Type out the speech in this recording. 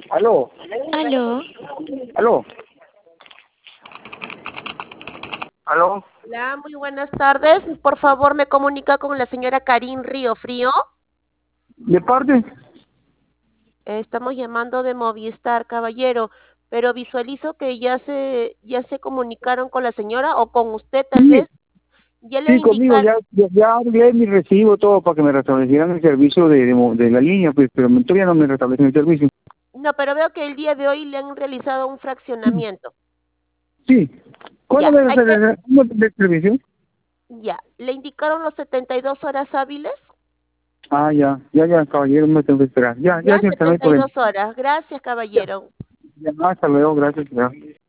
Aló, Aló. aló, aló. Hola, muy buenas tardes. Por favor, me comunica con la señora Karin Río Frío. ¿De parte? Estamos llamando de Movistar, caballero, pero visualizo que ya se comunicaron con la señora o con usted tal Sí, vez. Ya le sí, conmigo, indicaron. ya arreglé mi recibo, todo para que me restablecieran el servicio de la línea, pues, pero todavía no me restablecen el servicio. No, pero veo que el día de hoy le han realizado un fraccionamiento. Sí. ¿Cuándo Ya, me restablecen el servicio? ya. ¿Le indicaron los 72 horas hábiles? Ah, ya, caballero, me tengo que esperar. Ya, Ya, señorita, no hay problema. 72 horas. Gracias, Ya, caballero. ya, hasta luego, gracias. Ya.